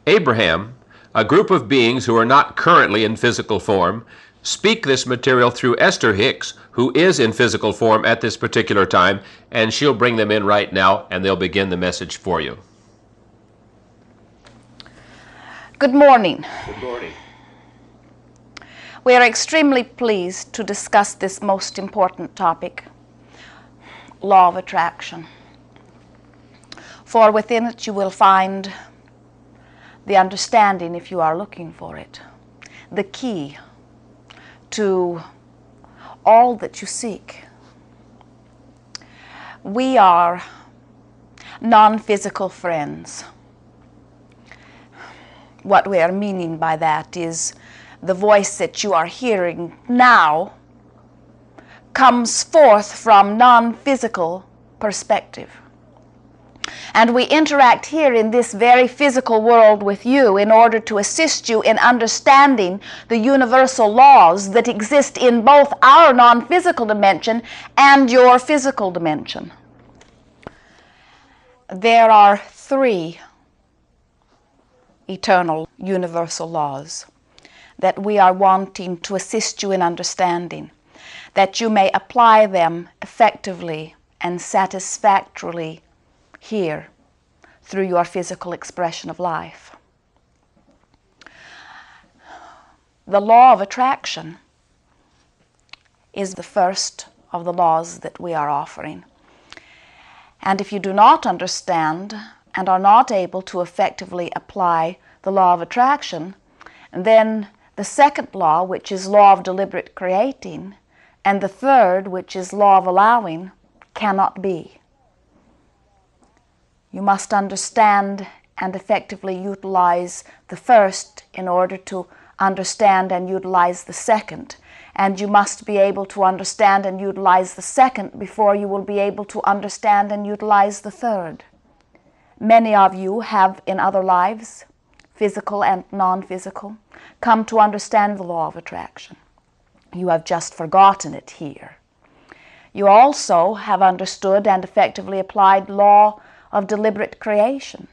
Abraham, a group of beings who are not currently in physical form, speak this material through Esther Hicks, who is in physical form at this particular time, and she'll bring them in right now, and they'll begin the message for you. Good morning. Good morning. We are extremely pleased to discuss this most important topic, law of attraction. For within it you will find the understanding, if you are looking for it, the key to all that you seek. We are non-physical friends. What we are meaning by that is the voice that you are hearing now comes forth from non-physical perspective. And we interact here in this very physical world with you in order to assist you in understanding the universal laws that exist in both our non-physical dimension and your physical dimension. There are three eternal universal laws that we are wanting to assist you in understanding, that you may apply them effectively and satisfactorily here through your physical expression of life. The law of attraction is the first of the laws that we are offering. And if you do not understand and are not able to effectively apply the law of attraction, then the second law, which is law of deliberate creating, and the third, which is law of allowing, cannot be. You must understand and effectively utilize the first in order to understand and utilize the second. And you must be able to understand and utilize the second before you will be able to understand and utilize the third. Many of you have in other lives, physical and non-physical, come to understand the law of attraction. You have just forgotten it here. You also have understood and effectively applied law of deliberate creation.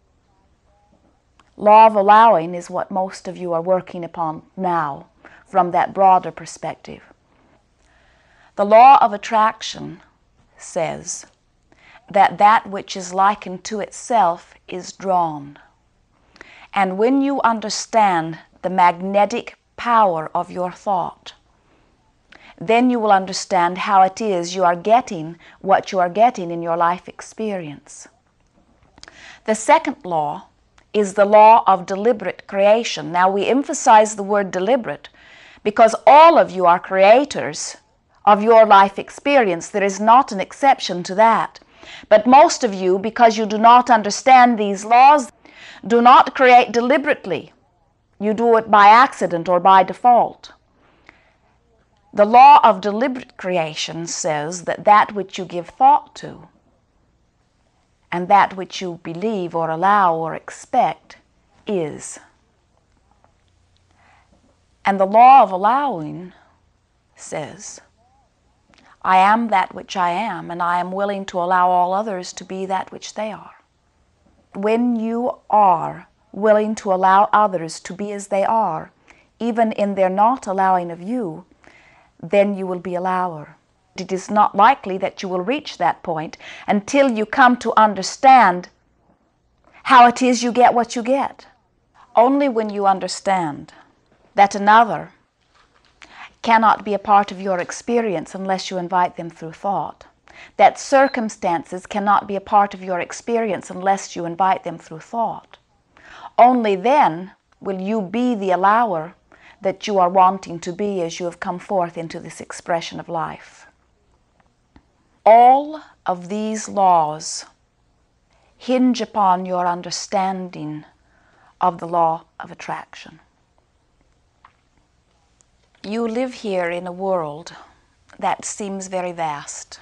Law of allowing is what most of you are working upon now from that broader perspective. The law of attraction says that that which is likened to itself is drawn. And when you understand the magnetic power of your thought, then you will understand how it is you are getting what you are getting in your life experience. The second law is the law of deliberate creation. Now we emphasize the word deliberate because all of you are creators of your life experience. There is not an exception to that. But most of you, because you do not understand these laws, do not create deliberately. You do it by accident or by default. The law of deliberate creation says that that which you give thought to and that which you believe or allow or expect is. And the law of allowing says, I am that which I am, and I am willing to allow all others to be that which they are. When you are willing to allow others to be as they are, even in their not allowing of you, then you will be a allower. It is not likely that you will reach that point until you come to understand how it is you get what you get. Only when you understand that another cannot be a part of your experience unless you invite them through thought, that circumstances cannot be a part of your experience unless you invite them through thought, only then will you be the allower that you are wanting to be as you have come forth into this expression of life. All of these laws hinge upon your understanding of the law of attraction. You live here in a world that seems very vast.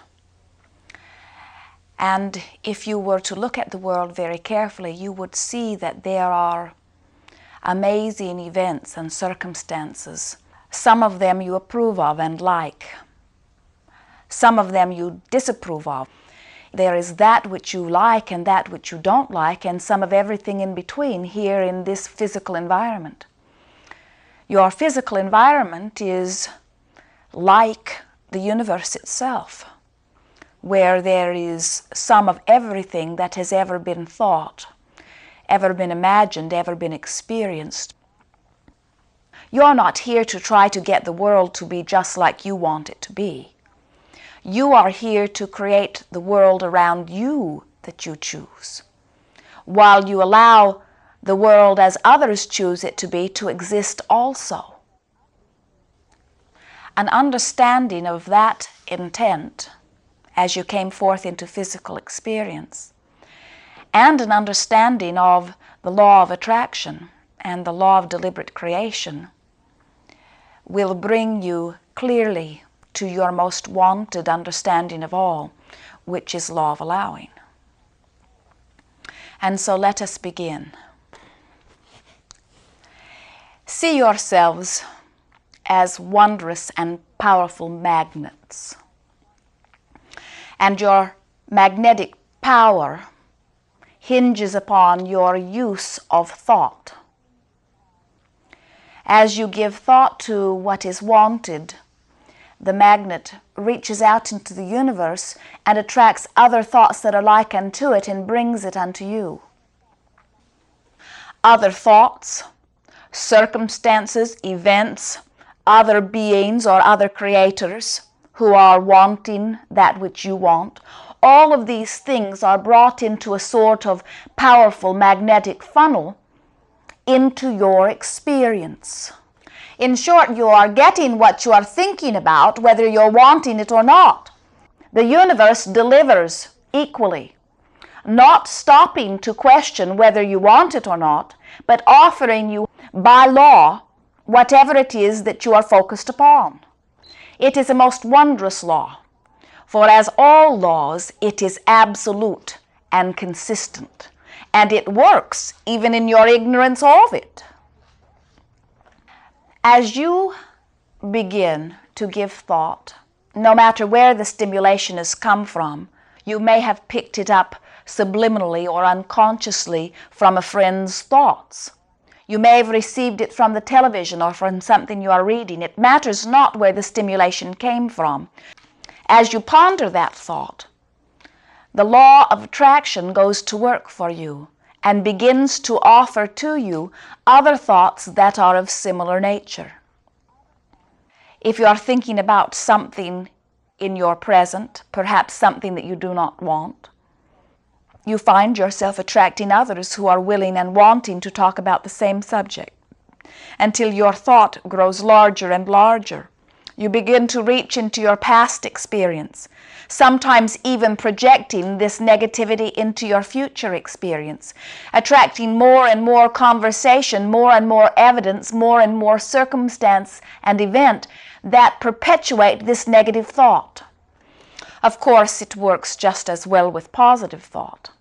And if you were to look at the world very carefully, you would see that there are amazing events and circumstances. Some of them you approve of and like. Some of them you disapprove of. There is that which you like and that which you don't like, and some of everything in between here in this physical environment. Your physical environment is like the universe itself, where there is some of everything that has ever been thought, ever been imagined, ever been experienced. You're not here to try to get the world to be just like you want it to be. You are here to create the world around you that you choose, while you allow the world as others choose it to be to exist also. An understanding of that intent as you came forth into physical experience, and an understanding of the law of attraction and the law of deliberate creation will bring you clearly to your most wanted understanding of all, which is law of allowing. And so let us begin. See yourselves as wondrous and powerful magnets. And your magnetic power hinges upon your use of thought. As you give thought to what is wanted, the magnet reaches out into the universe and attracts other thoughts that are like unto it and brings it unto you. Other thoughts, circumstances, events, other beings or other creators who are wanting that which you want, all of these things are brought into a sort of powerful magnetic funnel into your experience. In short, you are getting what you are thinking about, whether you're wanting it or not. The universe delivers equally, not stopping to question whether you want it or not, but offering you by law whatever it is that you are focused upon. It is a most wondrous law, for as all laws, it is absolute and consistent, and it works even in your ignorance of it. As you begin to give thought, no matter where the stimulation has come from, you may have picked it up subliminally or unconsciously from a friend's thoughts. You may have received it from the television or from something you are reading. It matters not where the stimulation came from. As you ponder that thought, the law of attraction goes to work for you and begins to offer to you other thoughts that are of similar nature. If you are thinking about something in your present, perhaps something that you do not want, you find yourself attracting others who are willing and wanting to talk about the same subject, until your thought grows larger and larger. You begin to reach into your past experience, sometimes even projecting this negativity into your future experience, attracting more and more conversation, more and more evidence, more and more circumstance and event that perpetuate this negative thought. Of course, it works just as well with positive thought.